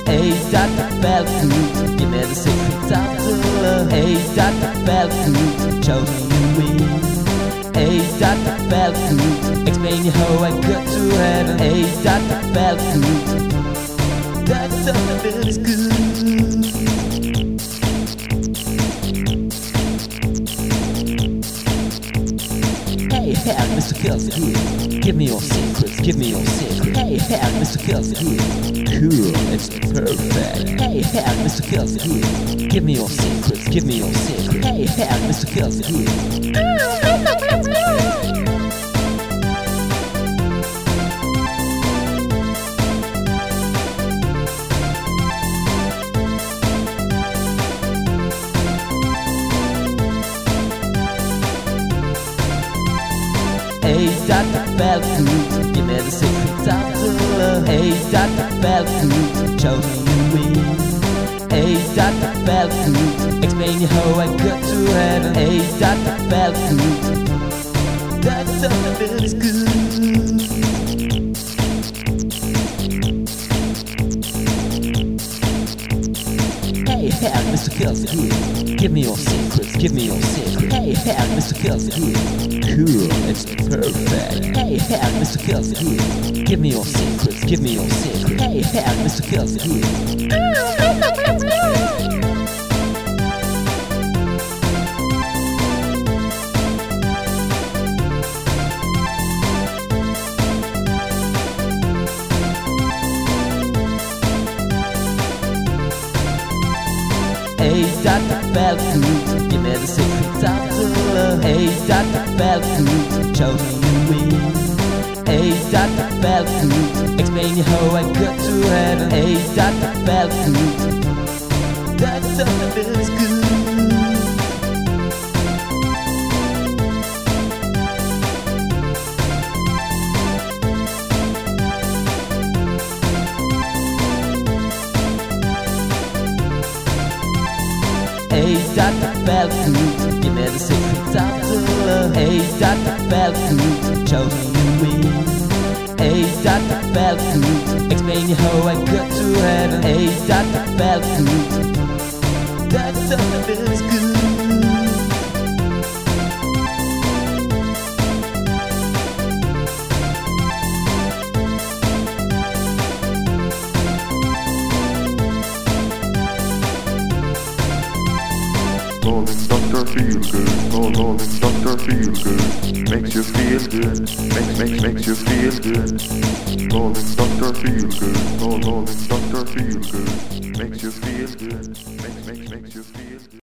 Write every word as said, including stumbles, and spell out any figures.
Hey, Doctor Feelgood, you know the secrets of the love. Hey, Doctor Feelgood, show me you win. Hey, Doctor Feelgood, explain you how I got to heaven. Hey, Doctor Feelgood, Doctor Feelgood. Hey, hey, Mister Kelsey here. Give me your secrets, give me your secrets. Hey, hey, Mister Kelsey here. Cool, it's perfect. Hey, hey, Mister Kelsey here. Give me your secrets, give me your secrets. Hey, hey, Mister Kelsey here. Hey, Doctor Feelgood, you know the secrets of the love. Hey, Doctor Feelgood, show me you win. Hey, Doctor Feelgood, explain you how I got to heaven. Hey, Doctor Feelgood, Doctor Feelgood. Hey, hey, Mister Kelsey here. Give me your secrets, give me your secrets. Hey, hey, Mister Kelsey here. Cool, it's perfect. Hey, hey, Mister Kelsey here. Give me your secrets, give me your secrets. Hey, hey, Mister Kelsey here. Hey, Doctor Feelgood, you know the secrets of the love. Hey, Doctor Feelgood, show me you win. Hey, Doctor Feelgood, explain you how I got to heaven. Hey, Doctor Feelgood, Doctor Feelgood. Hey, Doctor Feelgood, you know the secrets of the love. Hey, Doctor Feelgood, show me you win. Hey, Doctor Feelgood, explain you how I got to heaven. Hey, Doctor Feelgood, Doctor Feelgood. Calling Doctor Feelgood, calling Doctor Feelgood, makes you feel good, makes makes makes you feel good. Calling Doctor Feelgood, calling Doctor Feelgood, makes you feel good, makes makes makes you feel good.